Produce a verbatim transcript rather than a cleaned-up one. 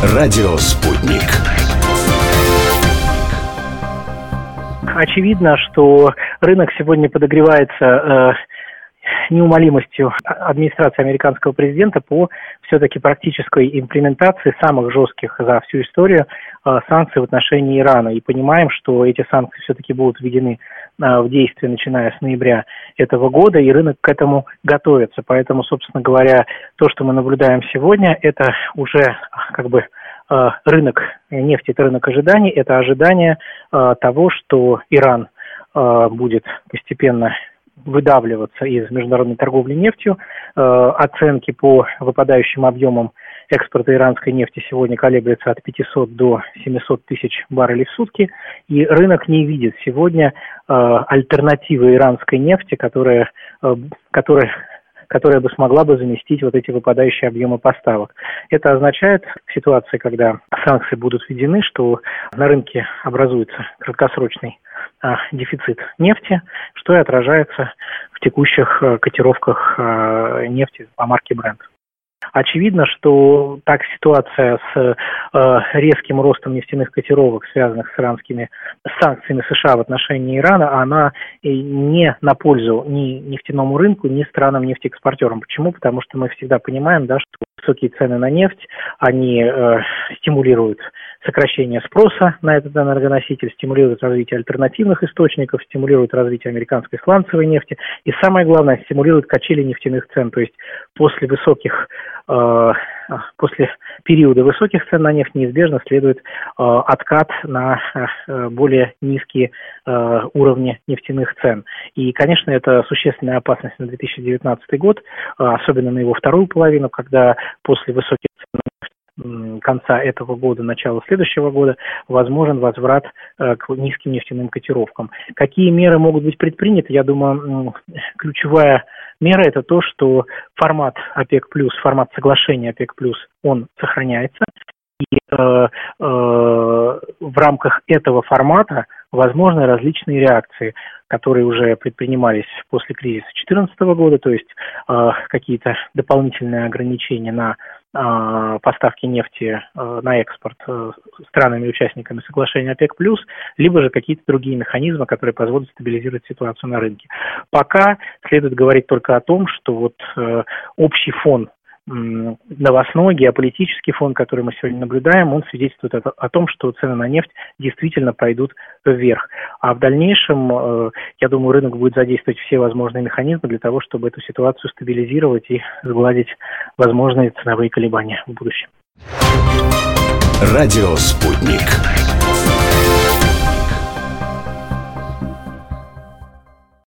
Радио «Спутник». Очевидно, что рынок сегодня подогревается э, неумолимостью администрации американского президента по все-таки практической имплементации самых жестких за всю историю э, санкций в отношении Ирана. И понимаем, что эти санкции все-таки будут введены э, в действие, начиная с ноября этого года, и рынок к этому готовится. Поэтому, собственно говоря, то, что мы наблюдаем сегодня, это уже как бы рынок нефти, это рынок ожиданий, это ожидание э, того, что Иран э, будет постепенно выдавливаться из международной торговли нефтью. Э, оценки по выпадающим объемам экспорта иранской нефти сегодня колеблются от пятисот до семисот тысяч баррелей в сутки, и рынок не видит сегодня э, альтернативы иранской нефти, которая, э, которая которая бы смогла бы заместить вот эти выпадающие объемы поставок. Это означает в ситуации, когда санкции будут введены, что на рынке образуется краткосрочный а, дефицит нефти, что и отражается в текущих а, котировках а, нефти по марке Brent. Очевидно, что так ситуация с э, резким ростом нефтяных котировок, связанных с иранскими с санкциями США в отношении Ирана, она не на пользу ни нефтяному рынку, ни странам нефтеэкспортерам. Почему? Потому что мы всегда понимаем, да, что высокие цены на нефть, они э, стимулируют сокращение спроса на этот энергоноситель, стимулируют развитие альтернативных источников, стимулируют развитие американской сланцевой нефти и, самое главное, стимулируют качели нефтяных цен. То есть после высоких, э, после периода высоких цен на нефть неизбежно следует э, откат на э, более низкие э, уровни нефтяных цен. И, конечно, это существенная опасность на две тысячи девятнадцатый год, э, особенно на его вторую половину, когда после высоких цен конца этого года, начала следующего года возможен возврат э, к низким нефтяным котировкам. Какие меры могут быть предприняты? Я думаю, ключевая мера – это то, что формат ОПЕК+, формат соглашения ОПЕК+, он сохраняется. И э, э, в рамках этого формата возможны различные реакции, которые уже предпринимались после кризиса две тысячи четырнадцатого года, то есть э, какие-то дополнительные ограничения на э, поставки нефти э, на экспорт э, странами-участниками соглашения ОПЕК+, либо же какие-то другие механизмы, которые позволят стабилизировать ситуацию на рынке. Пока следует говорить только о том, что вот э, общий фон, новостной, геополитический фон, который мы сегодня наблюдаем, он свидетельствует о, о том, что цены на нефть действительно пойдут вверх. А в дальнейшем, я думаю, рынок будет задействовать все возможные механизмы для того, чтобы эту ситуацию стабилизировать и сгладить возможные ценовые колебания в будущем. Радио «Спутник».